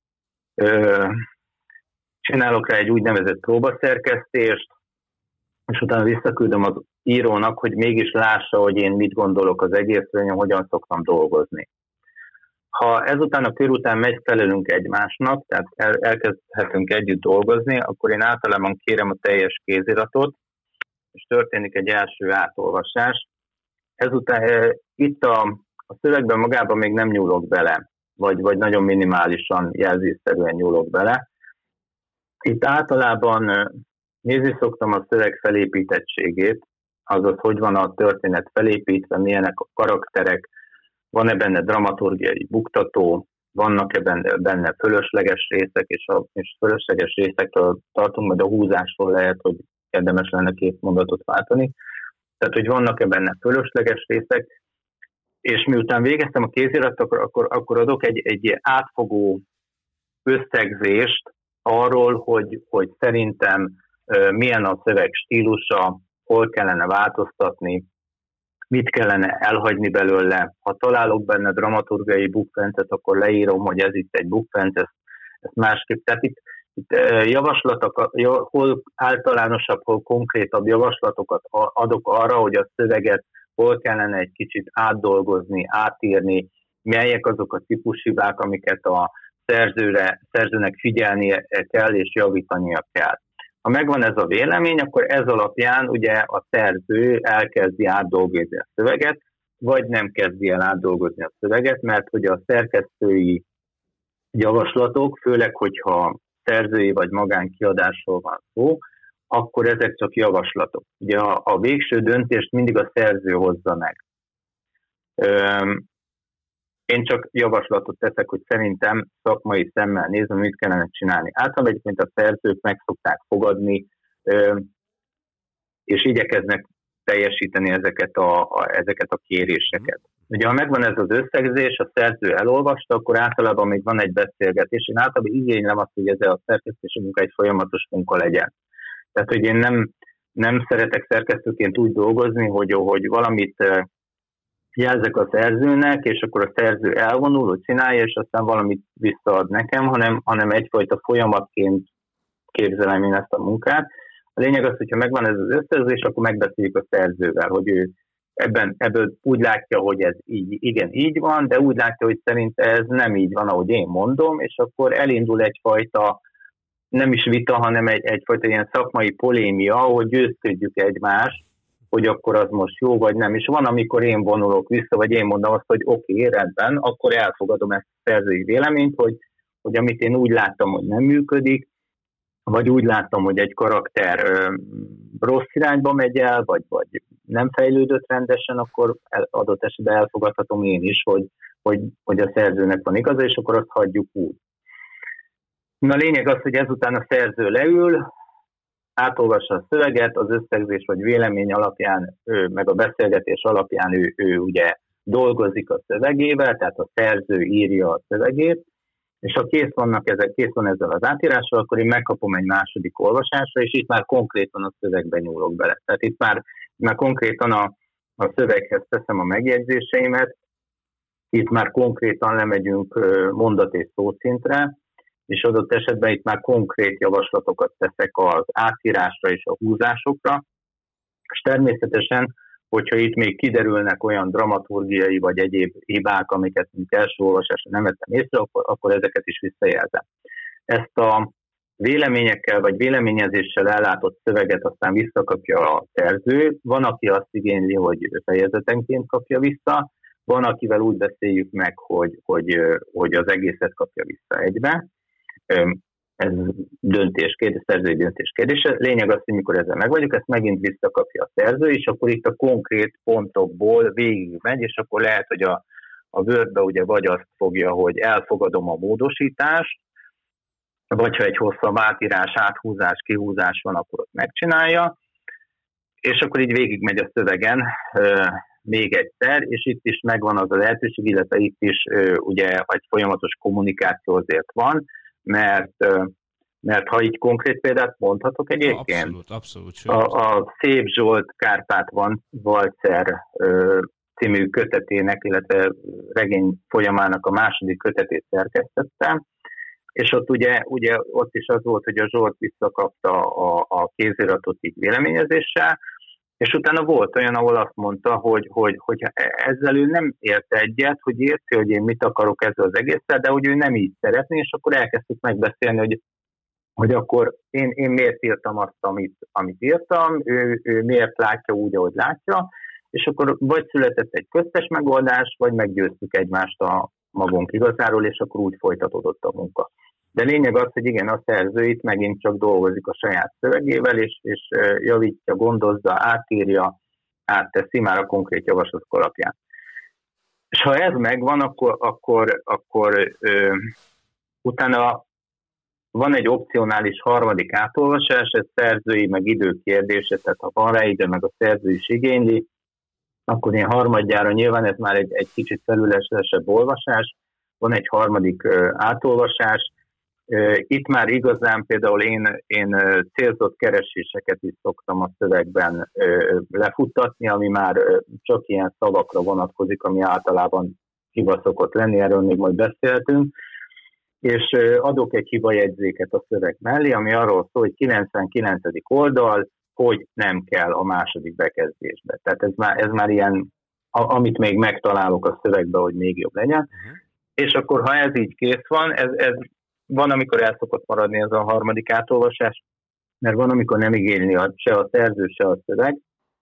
csinálok rá egy úgynevezett próbaszerkesztést, és utána visszaküldöm az írónak, hogy mégis lássa, hogy én mit gondolok az egészről, hogyan szoktam dolgozni. Ha ezután a kör után megfelelünk egymásnak, tehát elkezdhetünk együtt dolgozni, akkor én általában kérem a teljes kéziratot, és történik egy első átolvasás. Ezután itt a szövegben magában még nem nyúlok bele, vagy nagyon minimálisan jelzésszerűen nyúlok bele. Itt általában nézni szoktam a szöveg felépítettségét, azaz, hogy van a történet felépítve, milyenek a karakterek, van-e benne dramaturgiai buktató, vannak-e benne fölösleges részek, és fölösleges részekről tartunk, majd a húzásról lehet, hogy érdemes lenne 2 mondatot váltani. Tehát, hogy vannak-e benne fölösleges részek, és miután végeztem a kézirat, akkor adok egy átfogó összegzést arról, hogy szerintem milyen a szöveg stílusa, hol kellene változtatni, mit kellene elhagyni belőle. Ha találok benne dramaturgiai bukfencet, akkor leírom, hogy ez itt egy bukfenc, ezt másképp. Tehát itt javaslatok, hol általánosabb, hol konkrétabb javaslatokat adok arra, hogy a szöveget hol kellene egy kicsit átdolgozni, átírni, melyek azok a típushibák, amiket a szerzőnek figyelnie kell és javítania kell. Ha megvan ez a vélemény, akkor ez alapján ugye a szerző elkezdi átdolgozni a szöveget, vagy nem kezdi el átdolgozni a szöveget, mert hogy a szerkesztői javaslatok, főleg, hogyha szerzői vagy magánkiadásról van szó, akkor ezek csak javaslatok. Ugye a végső döntést mindig a szerző hozza meg. Én csak javaslatot teszek, hogy szerintem szakmai szemmel nézve, mit kellene csinálni. Általában egyébként a szerzők meg szokták fogadni, és igyekeznek teljesíteni ezeket a kéréseket. Ugye, ha megvan ez az összegzés, a szerző elolvasta, akkor általában még van egy beszélgetés. Én általában igénylem azt, hogy ez a szerkesztési munka egy folyamatos munka legyen. Tehát, hogy én nem szeretek szerkesztőként úgy dolgozni, hogy valamit jelzek a szerzőnek, és akkor a szerző elvonul, hogy csinálja, és aztán valamit visszaad nekem, hanem egyfajta folyamatként képzelem én ezt a munkát. A lényeg az, hogyha megvan ez az összegzés, akkor megbeszéljük a szerzővel, hogy ő ebből úgy látja, hogy ez így van, de úgy látja, hogy szerint ez nem így van, ahogy én mondom, és akkor elindul egyfajta, nem is vita, hanem egyfajta ilyen szakmai polémia, hogy győzködjük egymást, hogy akkor az most jó, vagy nem. És van, amikor én vonulok vissza, vagy én mondom azt, hogy oké, rendben, akkor elfogadom ezt a szerzői véleményt, hogy amit én úgy láttam, hogy nem működik, vagy úgy láttam, hogy egy karakter rossz irányba megy el, vagy nem fejlődött rendesen, akkor adott esetben elfogadhatom én is, hogy a szerzőnek van igaza, és akkor azt hagyjuk úgy. Na, a lényeg az, hogy ezután a szerző leül, átolvassa a szöveget, az összegzés vagy vélemény alapján, meg a beszélgetés alapján ő ugye dolgozik a szövegével, tehát a szerző írja a szövegét, és ha kész van ezzel az átírással, akkor én megkapom egy második olvasásra, és itt már konkrétan a szövegben nyúlok bele. Tehát itt már konkrétan a szöveghez teszem a megjegyzéseimet, itt már konkrétan lemegyünk mondat és szószintre, és adott esetben itt már konkrét javaslatokat teszek az átírásra és a húzásokra, és természetesen, hogyha itt még kiderülnek olyan dramaturgiai vagy egyéb hibák, amiket első olvasásra nem vettem észre, akkor ezeket is visszajelzem. Ezt a véleményekkel vagy véleményezéssel ellátott szöveget aztán visszakapja a szerző. Van, aki azt igényli, hogy fejezetenként kapja vissza, van, akivel úgy beszéljük meg, hogy az egészet kapja vissza egybe. Ez szerzői döntés kérdése. Lényeg az, hogy mikor ezzel meg vagyok, ezt megint visszakapja a szerző, és akkor itt a konkrét pontokból végig megy, és akkor lehet, hogy a Wordbe ugye vagy azt fogja, hogy elfogadom a módosítást, vagy ha egy hosszabb átírás, áthúzás, kihúzás van, akkor ott megcsinálja, és akkor így végigmegy a szövegen még egyszer, és itt is megvan az a lehetőség, illetve itt is ugye egy folyamatos kommunikáció azért van, mert ha így konkrét példát mondhatok egyébként. Abszolút. A Szép Zsolt Kárpát Valcer című kötetének, illetve regény folyamának a második kötetét szerkesztettem, és ott ugye ott is az volt, hogy a Zsolt visszakapta a kéziratot így véleményezéssel, és utána volt olyan, ahol azt mondta, hogy ezzel ő nem ért egyet, hogy érti, hogy én mit akarok ezzel az egésszel, de hogy ő nem így szeretné, és akkor elkezdtük megbeszélni, hogy akkor én miért írtam azt, amit írtam, ő miért látja úgy, ahogy látja, és akkor vagy született egy köztes megoldás, vagy meggyőztük egymást a magunk igazáról, és akkor úgy folytatódott a munka. De lényeg az, hogy igen, a szerző itt megint csak dolgozik a saját szövegével, és javítja, gondozza, átírja, átteszi már a konkrét javaslatok alapján. És ha ez megvan, akkor utána van egy opcionális harmadik átolvasás, ez szerzői meg idő kérdése, tehát ha van rá idő, meg a szerző is igényli, akkor én harmadjára nyilván ez már egy kicsit felületesebb olvasás, van egy harmadik átolvasás. Itt már igazán például én célzott kereséseket is szoktam a szövegben lefuttatni, ami már csak ilyen szavakra vonatkozik, ami általában hiba szokott lenni, erről még majd beszéltünk, és adok egy hibajegyzéket a szöveg mellé, ami arról szól, hogy 99. oldal, hogy nem kell a második bekezdésbe. Tehát ez már ilyen, amit még megtalálok a szövegbe, hogy még jobb legyen. És akkor, ha ez így kész van, ez van, amikor el szokott maradni ez a harmadik átolvasás, mert van, amikor nem igényli se a szerző, se a szöveg,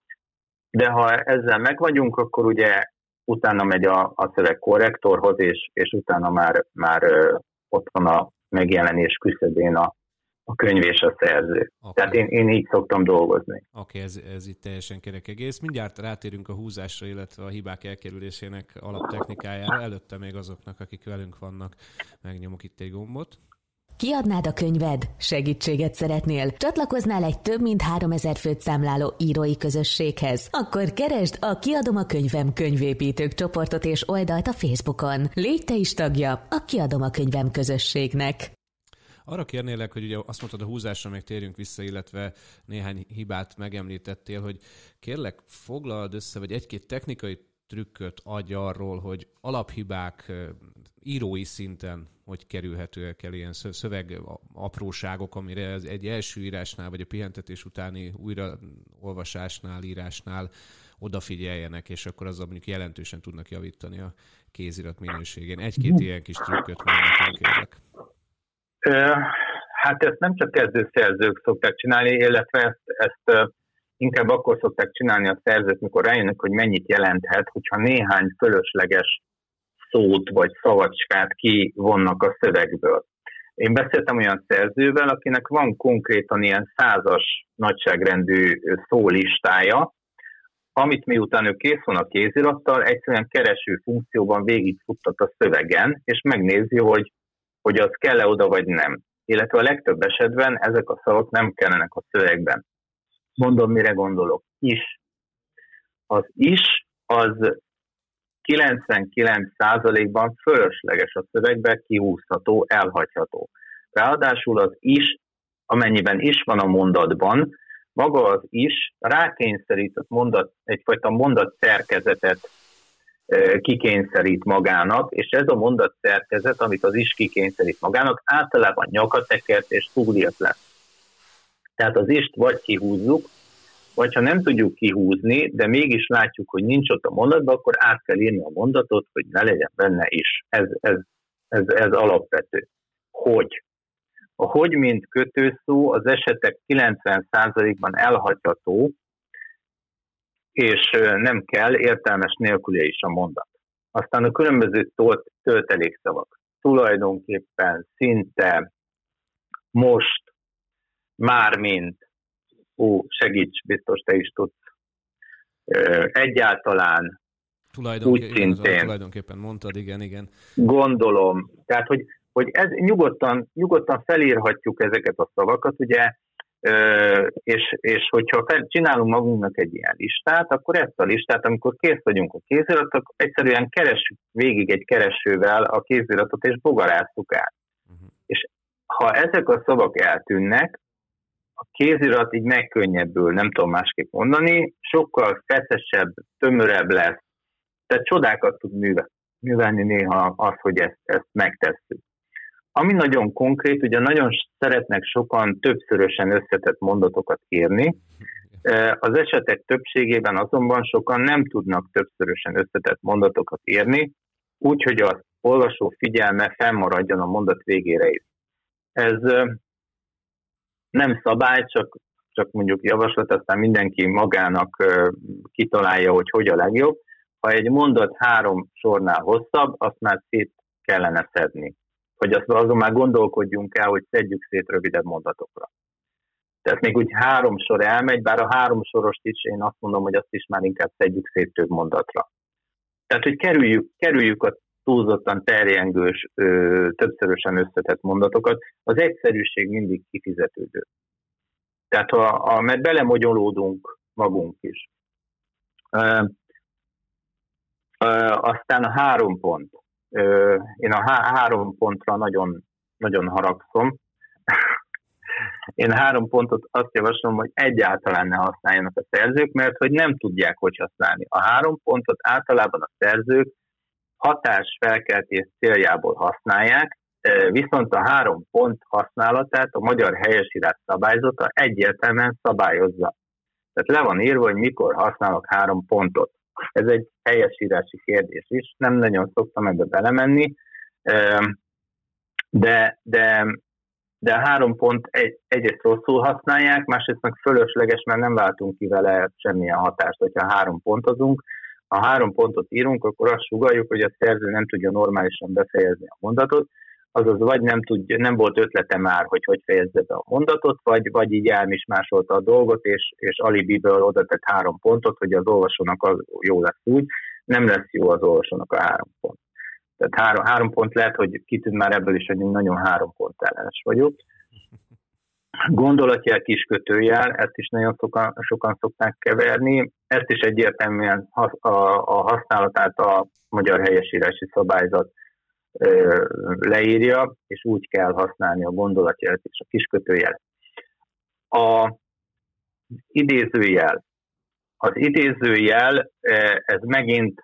de ha ezzel megvagyunk, akkor ugye utána megy a szöveg korrektorhoz, és utána már ott van a megjelenés küszöbén a könyv és a szerző. Okay. Tehát én így szoktam dolgozni. Oké, ez itt teljesen kerek egész. Mindjárt rátérünk a húzásra, illetve a hibák elkerülésének alaptechnikájára. Előtte még azoknak, akik velünk vannak, megnyomok itt egy gombot. Kiadnád a könyved? Segítséget szeretnél? Csatlakoznál egy több mint 3000 főt számláló írói közösséghez? Akkor keresd a Kiadom a könyvem könyvépítők csoportot és oldalt a Facebookon. Légy te is tagja a Kiadom a könyvem közösségnek. Arra kérnélek, hogy ugye azt mondtad, a húzásra még térjünk vissza, illetve néhány hibát megemlítettél, hogy kérlek foglald össze, vagy egy-két technikai trükköt adj arról, hogy alaphibák írói szinten hogy kerülhetőek el ilyen szöveg apróságok, amire egy első írásnál, vagy a pihentetés utáni újraolvasásnál, írásnál odafigyeljenek, és akkor azzal mondjuk jelentősen tudnak javítani a kézirat minőségén. Egy-két ilyen kis trükköt már nekem kérlek. Hát ezt nem csak kezdőszerzők szokták csinálni, illetve ezt inkább akkor szokták csinálni a szerzők, mikor rájönnek, hogy mennyit jelenthet, hogyha néhány fölösleges szót vagy szavacskát kivonnak a szövegből. Én beszéltem olyan szerzővel, akinek van konkrétan ilyen 100-as nagyságrendű szólistája, amit miután ő kész van a kézirattal, egyszerűen kereső funkcióban végigfuttat a szövegen, és megnézi, hogy az kell-e oda, vagy nem. illetve a legtöbb esetben ezek a szavak nem kellenek a szövegben. Mondom, mire gondolok. Is. Az is, az 99%-ban fölösleges a szövegben, kihúzható, elhagyható. Ráadásul az is, amennyiben is van a mondatban, maga az is rákényszerített egyfajta mondat szerkezetet kikényszerít magának, és ez a mondat szerkezet, amit az is kikényszerít magának, általában nyakatekert és túlírt lesz. Tehát az ist vagy kihúzzuk, vagy ha nem tudjuk kihúzni, de mégis látjuk, hogy nincs ott a mondatban, akkor át kell írni a mondatot, hogy ne legyen benne is. Ez alapvető. Hogy? A hogy, mint kötőszó az esetek 90%-ban elhagyható, és nem kell, értelmes nélküle is a mondat. Aztán a különböző töltelékszavak. Tulajdonképpen, szinte, most, mármint, segíts, biztos te is tudsz. Egyáltalán, úgy szintén. Tulajdonképpen mondtad, igen. Gondolom. Tehát, hogy ez nyugodtan felírhatjuk ezeket a szavakat, ugye, és hogyha csinálunk magunknak egy ilyen listát, akkor ezt a listát, amikor kész vagyunk a kéziratot, egyszerűen keressük végig egy keresővel a kéziratot, és bogarázzuk át. És ha ezek a szavak eltűnnek, a kézirat így megkönnyebbül, nem tudom másképp mondani, sokkal feszesebb, tömörebb lesz, tehát csodákat tud művelni néha az, hogy ezt megtesszük. Ami nagyon konkrét, ugye nagyon szeretnek sokan többszörösen összetett mondatokat írni, az esetek többségében azonban sokan nem tudnak többszörösen összetett mondatokat írni, úgyhogy az olvasó figyelme fennmaradjon a mondat végére is. Ez nem szabály, csak mondjuk javaslat, aztán mindenki magának kitalálja, hogy a legjobb. Ha egy mondat 3 sornál hosszabb, azt már szét kellene szedni. Hogy azon már gondolkodjunk el, hogy szedjük szét rövidebb mondatokra. Tehát még úgy 3 sor elmegy, bár a 3 sorost is, én azt mondom, hogy azt is már inkább szedjük szét több mondatra. Tehát, hogy kerüljük a túlzottan terjengős, többszörösen összetett mondatokat, az egyszerűség mindig kifizetődő. Tehát, mert belemogyolódunk magunk is. Aztán a 3 pont. Én a 3 pontra nagyon, nagyon haragszom. Én 3 pontot azt javaslom, hogy egyáltalán ne használjanak a szerzők, mert hogy nem tudják, hogy használni. A 3 pontot általában a szerzők hatásfelkeltés céljából használják, viszont a 3 pont használatát a magyar helyesírás szabályzata egyértelműen szabályozza. Tehát le van írva, hogy mikor használok 3 pontot. Ez egy helyesírási kérdés is, nem nagyon szoktam ebbe belemenni, de a 3 pont egyrészt rosszul használják, másrészt meg fölösleges, mert nem váltunk ki vele semmilyen hatást, hogyha 3 pontozunk. Ha 3 pontot írunk, akkor azt sugalljuk, hogy a szerző nem tudja normálisan befejezni a mondatot, azaz vagy nem volt ötlete már, hogy fejezze be a mondatot, vagy így elmismásolta a dolgot, és alibiből oda tett 3 pontot, hogy az olvasónak az jó lesz úgy, nem lesz jó az olvasónak a 3 pont. Tehát 3 pont lehet, hogy kitűnt már ebből is, hogy én nagyon 3 pont ellenes vagyok. Gondolatjel, kiskötőjel, ezt is nagyon sokan szokták keverni, ezt is egyértelműen a használatát a magyar helyesírási szabályzat leírja, és úgy kell használni a gondolatjelet és a kiskötőjelet. Az idézőjel. Az idézőjel, ez megint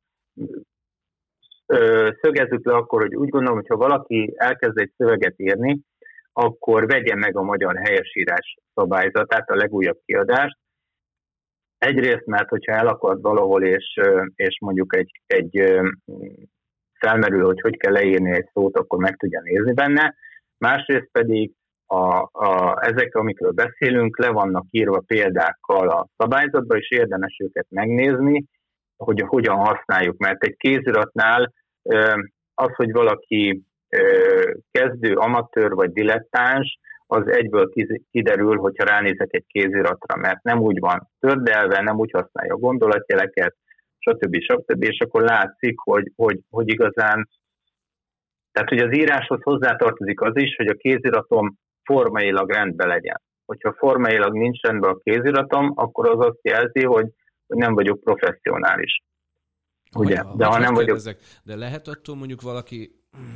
szögezzük le akkor, hogy úgy gondolom, hogy ha valaki elkezd egy szöveget írni, akkor vegye meg a magyar helyesírás szabályzatát, a legújabb kiadást. Egyrészt, mert hogyha elakad valahol, és mondjuk egy felmerül, hogy kell leírni egy szót, akkor meg tudja nézni benne. Másrészt pedig ezek, amikről beszélünk, le vannak írva példákkal a szabályzatban, és érdemes őket megnézni, hogy hogyan használjuk. Mert egy kéziratnál az, hogy valaki kezdő, amatőr vagy dilettáns, az egyből kiderül, hogyha ránézek egy kéziratra, mert nem úgy van tördelve, nem úgy használja a gondolatjeleket, stb. És akkor látszik, hogy igazán Tehát, hogy az íráshoz hozzátartozik az is, hogy a kéziratom formailag rendben legyen. Hogyha formailag nincs rendben a kéziratom, akkor az azt jelzi, hogy nem vagyok professzionális. Ugye? De ha nem vagyok... De lehet attól mondjuk valaki,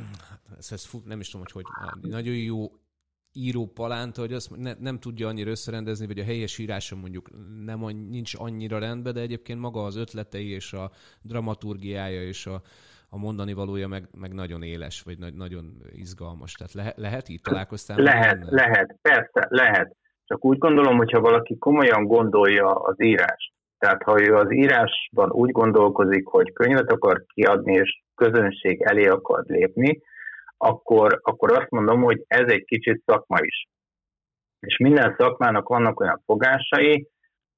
nem is tudom, hogy nagyon jó író palánta, hogy azt nem tudja annyira összerendezni, vagy a helyes írása mondjuk nincs annyira rendben, de egyébként maga az ötletei és a dramaturgiája és a mondani valója meg nagyon éles, vagy nagyon izgalmas. Tehát lehet így találkoztál? Lehet, persze, lehet. Csak úgy gondolom, hogyha valaki komolyan gondolja az írást, tehát ha ő az írásban úgy gondolkozik, hogy könyvet akar kiadni, és közönség elé akar lépni, akkor azt mondom, hogy ez egy kicsit szakma is. És minden szakmának vannak olyan fogásai,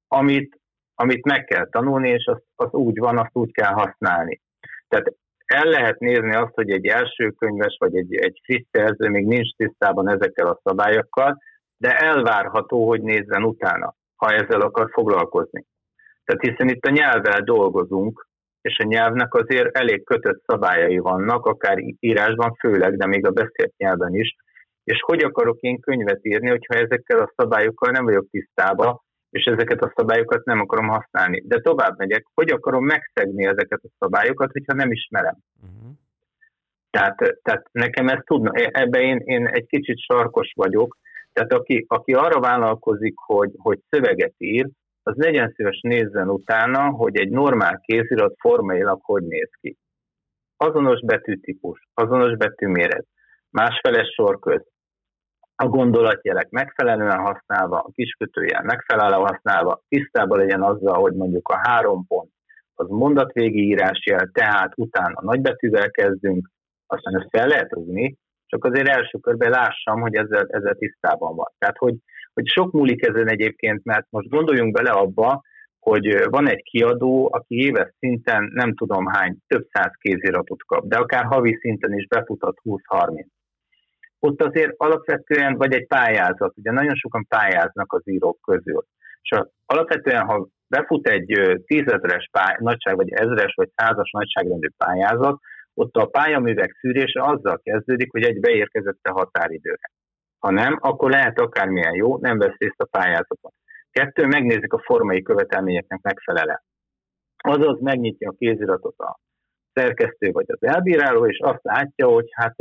amit meg kell tanulni, és az úgy van, azt úgy kell használni. Tehát el lehet nézni azt, hogy egy első könyves, vagy egy friss szerző még nincs tisztában ezekkel a szabályokkal, de elvárható, hogy nézzen utána, ha ezzel akar foglalkozni. Tehát hiszen itt a nyelvvel dolgozunk, és a nyelvnek azért elég kötött szabályai vannak, akár írásban főleg, de még a beszélt nyelven is. És hogy akarok én könyvet írni, hogyha ezekkel a szabályokkal nem vagyok tisztában, és ezeket a szabályokat nem akarom használni. De tovább megyek, hogy akarom megszegni ezeket a szabályokat, hogyha nem ismerem. Uh-huh. Tehát nekem ezt tudna, ebben én egy kicsit sarkos vagyok, tehát aki arra vállalkozik, hogy szöveget ír, az legyen szíves nézzen utána, hogy egy normál kézirat formailag hogy néz ki. Azonos betűtípus, azonos betűméret, másfeles sorköz, a gondolatjelek megfelelően használva, a kiskötőjel megfelelően használva, tisztában legyen azzal, hogy mondjuk a 3 pont az mondatvégi írásjel, tehát utána nagybetűvel kezdünk, aztán ezt fel lehet rúgni, csak azért első körben lássam, hogy ezzel tisztában van. Tehát, hogy sok múlik ezen egyébként, mert most gondoljunk bele abba, hogy van egy kiadó, aki éves szinten nem tudom hány, több száz kéziratot kap, de akár havi szinten is befutat 20-30. Ott azért alapvetően, vagy egy pályázat, ugye nagyon sokan pályáznak az írók közül. És alapvetően, ha befut egy 10 000-es nagyság, vagy 1000-es, vagy 100-as nagyságrendű pályázat, ott a pályaművek szűrése azzal kezdődik, hogy egy beérkezett a határidőre. Ha nem, akkor lehet akármilyen jó, nem vesz részt a pályázaton. 2, megnézik a formai követelményeknek megfelele. Azaz megnyitja a kéziratot a szerkesztő vagy az elbíráló, és azt látja, hogy hát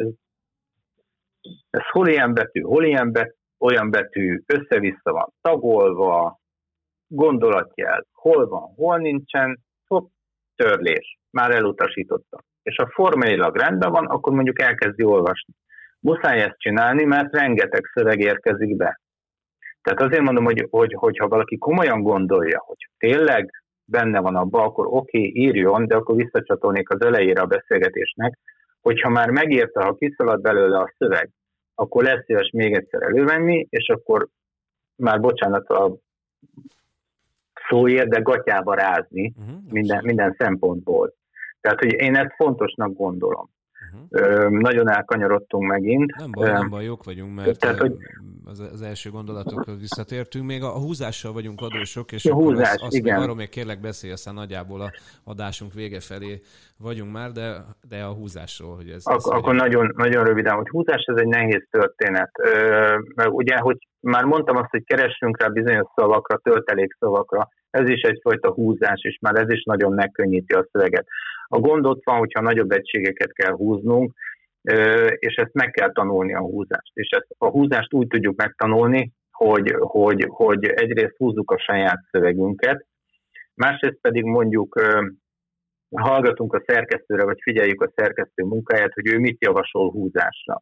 ez hol ilyen betű, olyan betű, össze-vissza van tagolva, gondolatjel, hol van, hol nincsen, törlés, már elutasítottam. És ha formailag rendben van, akkor mondjuk elkezdi olvasni. Muszáj ezt csinálni, mert rengeteg szöveg érkezik be. Tehát azért mondom, hogy ha valaki komolyan gondolja, hogy tényleg benne van abban, akkor oké, írjon, de akkor visszacsatolnék az elejére a beszélgetésnek, hogyha már megírta, ha kiszalad belőle a szöveg, akkor lesz szíves még egyszer elővenni, és akkor már bocsánat a szóért, de gatyába rázni minden szempontból. Tehát, hogy én ezt fontosnak gondolom. Nagyon elkanyarodtunk megint. Nem baj, jók vagyunk, mert tehát, hogy az első gondolatokhoz visszatértünk. Még a húzással vagyunk adósok, és akkor azt még arról még kérlek beszélj, aztán nagyjából a adásunk vége felé vagyunk már, de a húzásról, hogy ez... Akkor nagyon, nagyon röviden, hogy húzás, ez egy nehéz történet. Mert ugye, hogy már mondtam azt, hogy keressünk rá bizonyos szavakra, töltelék szavakra, ez is egyfajta húzás, és már ez is nagyon megkönnyíti a szöveget. A gond ott van, hogyha nagyobb egységeket kell húznunk, és ezt meg kell tanulni a húzást. És ezt a húzást úgy tudjuk megtanulni, hogy egyrészt húzzuk a saját szövegünket, másrészt pedig mondjuk hallgatunk a szerkesztőre, vagy figyeljük a szerkesztő munkáját, hogy ő mit javasol húzásra.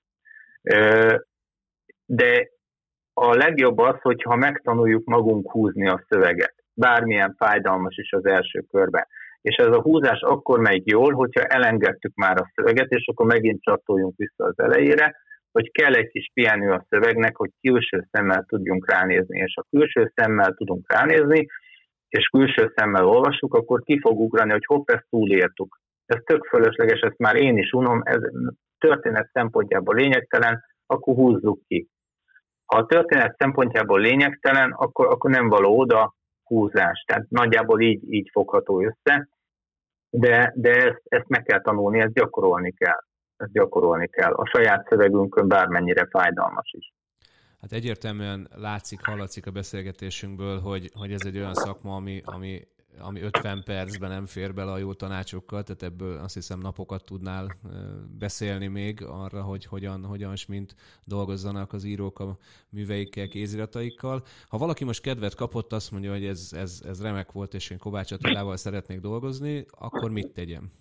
De a legjobb az, hogyha megtanuljuk magunk húzni a szöveget. Bármilyen fájdalmas is az első körben. És ez a húzás akkor megy jól, hogyha elengedtük már a szöveget, és akkor megint csatoljunk vissza az elejére, hogy kell egy kis pihenő a szövegnek, hogy külső szemmel tudjunk ránézni. És ha külső szemmel tudunk ránézni, és külső szemmel olvassuk, akkor ki fog ugrani, hogy hopp, ezt túlértük. Ez tök fölösleges, ezt már én is unom, ez történet szempontjából lényegtelen, akkor húzzuk ki. Ha a történet szempontjából lényegtelen, akkor nem való oda húzás. Tehát nagyjából így fogható össze, de ezt meg kell tanulni, ezt gyakorolni kell. ezt gyakorolni kell. A saját szövegünkön bármennyire fájdalmas is. Hát egyértelműen hallatszik a beszélgetésünkből, hogy ez egy olyan szakma, ami 50 percben nem fér bele a jó tanácsokkal, tehát ebből azt hiszem napokat tudnál beszélni még arra, hogy hogyan és mint dolgozzanak az írók a műveikkel, kézirataikkal. Ha valaki most kedvet kapott, azt mondja, hogy ez remek volt, és én Kovács Attilával szeretnék dolgozni, akkor mit tegyem?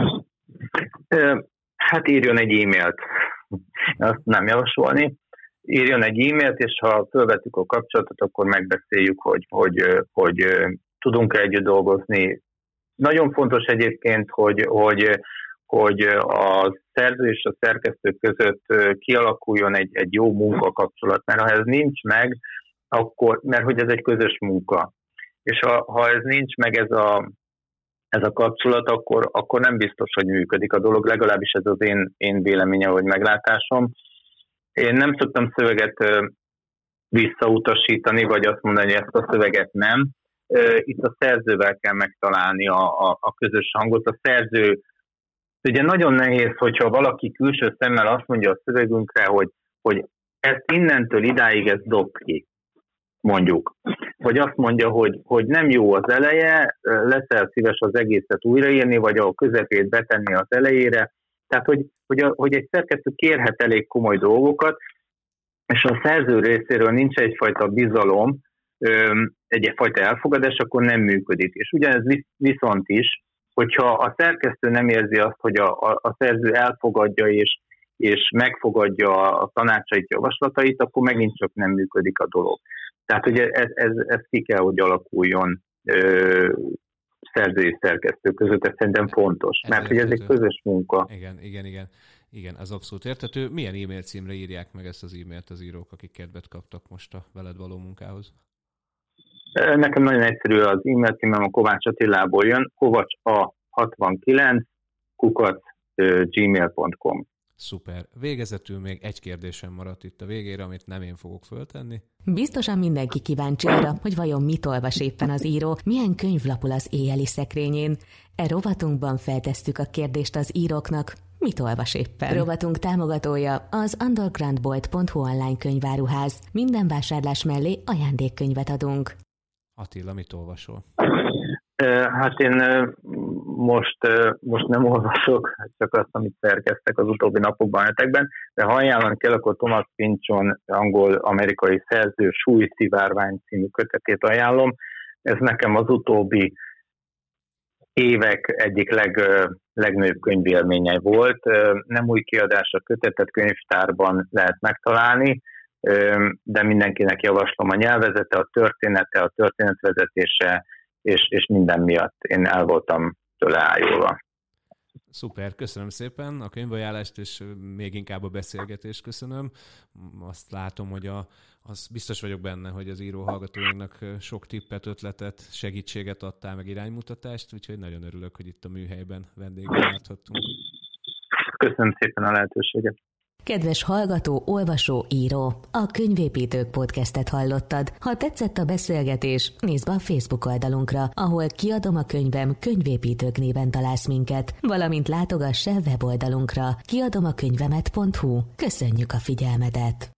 Hát írjon egy e-mailt. Azt nem javasolni. Írjon egy e-mailt, és ha fölvettük a kapcsolatot, akkor megbeszéljük, hogy tudunk-e együtt dolgozni. Nagyon fontos egyébként, hogy a szerző és a szerkesztő között kialakuljon egy jó munkakapcsolat, mert ha ez nincs meg, akkor, mert hogy ez egy közös munka. És ha ez nincs meg ez a kapcsolat, akkor nem biztos, hogy működik a dolog, legalábbis ez az én véleményem vagy meglátásom. Én nem szoktam szöveget visszautasítani, vagy azt mondani, hogy ezt a szöveget nem. Itt a szerzővel kell megtalálni a közös hangot. A szerző, ugye nagyon nehéz, hogyha valaki külső szemmel azt mondja a szövegünkre, hogy ezt innentől idáig ezt dob ki, mondjuk. Vagy azt mondja, hogy nem jó az eleje, leszel szíves az egészet újraírni, vagy a közepét betenni az elejére. Tehát, hogy egy szerkesztő kérhet elég komoly dolgokat, és a szerző részéről nincs egyfajta bizalom, egyfajta elfogadás, akkor nem működik. És ugyanez viszont is, hogyha a szerkesztő nem érzi azt, hogy a szerző elfogadja és megfogadja a tanácsait, javaslatait, akkor megint csak nem működik a dolog. Tehát, hogy ez ki kell, hogy alakuljon szerző és szerkesztő között, ez szerintem fontos, mert hogy ez egy közös munka. Igen, az abszolút érthető. Milyen e-mail címre írják meg ezt az e-mailt az írók, akik kedvet kaptak most a veled való munkához? Nekem nagyon egyszerű az e-mail címem, a Kovács Attilából jön, kovacs69@gmail.com. Szuper. Végezetül még egy kérdésem maradt itt a végére, amit nem én fogok föltenni. Biztosan mindenki kíváncsi arra, hogy vajon mit olvas éppen az író, milyen könyv lapul az éjjeli szekrényén. Rovatunkban feltesszük a kérdést az íróknak, mit olvas éppen. Rovatunk támogatója az undergroundbolt.hu online könyváruház. Minden vásárlás mellé ajándékkönyvet adunk. Attila, mit olvasol? Hát én most nem olvasok, csak azt, amit szerkeztek az utóbbi napokban, hetekben, de ha ajánlani kell, akkor Thomas Pynchon angol-amerikai szerző Súlyszivárvány című kötetét ajánlom. Ez nekem az utóbbi évek egyik legnagyobb könyvélménye volt. Nem új kiadás, a kötetet könyvtárban lehet megtalálni, de mindenkinek javaslom a nyelvezete, a története, a történetvezetése, és minden miatt én el voltam tőle ájulva. Szuper, köszönöm szépen a könyvajánlást, és még inkább a beszélgetést köszönöm. Azt látom, hogy az biztos vagyok benne, hogy az író hallgatóinknak sok tippet, ötletet, segítséget adtál, meg iránymutatást, úgyhogy nagyon örülök, hogy itt a műhelyben vendégül láthattunk. Köszönöm szépen a lehetőséget. Kedves hallgató, olvasó, író, a Könyvépítők podcastet hallottad. Ha tetszett a beszélgetés, nézd be a Facebook oldalunkra, ahol Kiadom a könyvem Könyvépítők néven találsz minket, valamint látogass el weboldalunkra, kiadomakönyvemet.hu. Köszönjük a figyelmedet!